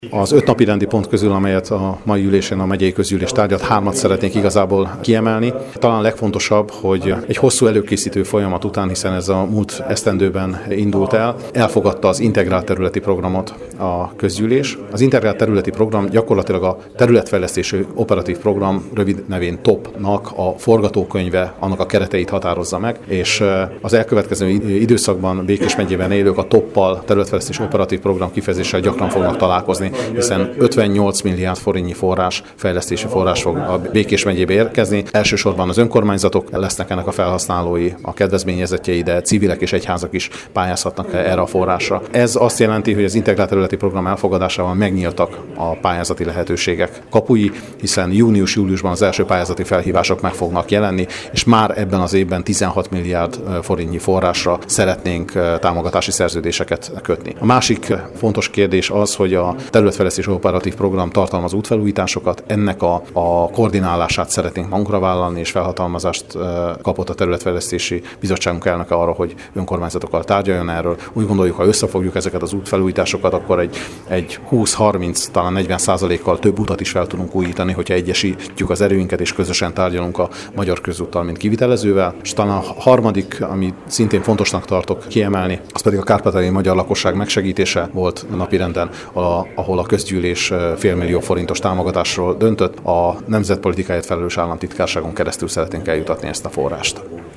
Az 5 napi rendi pont közül, amelyet a mai ülésen a megyei közgyűlés tárgyalt, 3 szeretnék igazából kiemelni. Talán a legfontosabb, hogy egy hosszú előkészítő folyamat után, hiszen ez a múlt esztendőben indult el, elfogadta az integrált területi programot a közgyűlés. Az integrált területi program gyakorlatilag a területfejlesztési operatív program, rövid nevén TOP-nak a forgatókönyve, annak a kereteit határozza meg, és az elkövetkező időszakban Békés megyében élők a TOP-pal, területfejlesztési operatív program kifejezéssel gyakran fognak találkozni, hiszen 58 milliárd forintnyi fejlesztési forrás fog a Békés megyébe érkezni. Elsősorban az önkormányzatok lesznek ennek a felhasználói, a kedvezményezettjei, de civilek és egyházak is pályázhatnak erre a forrásra. Ez azt jelenti, hogy az integrált területi program elfogadásával megnyíltak a pályázati lehetőségek kapui, hiszen június-júliusban az első pályázati felhívások meg fognak jelenni, és már ebben az évben 16 milliárd forintnyi forrásra szeretnénk támogatási szerződéseket kötni. A másik fontos kérdés az, hogy a területfejlesztési operatív program tartalmaz útfelújításokat, ennek a koordinálását szeretnénk magunkra vállalni, és felhatalmazást kapott a területfejlesztési bizottságunk elnöke arra, hogy önkormányzatokkal tárgyaljon erről. Úgy gondoljuk, ha összefogjuk ezeket az útfelújításokat, akkor egy 20-30, talán 40%-kal több utat is fel tudunk újítani, hogyha egyesítjük az erőinket, és közösen tárgyalunk a Magyar Közúttal, mint kivitelezővel. És talán a harmadik, ami szintén fontosnak tartok kiemelni, az pedig a kárpátaljai magyar lakosság megsegítése volt a napirenden, ahol a közgyűlés $500 000 forintos támogatásról döntött. A nemzetpolitikáért felelős államtitkárságon keresztül szeretnénk eljutatni ezt a forrást.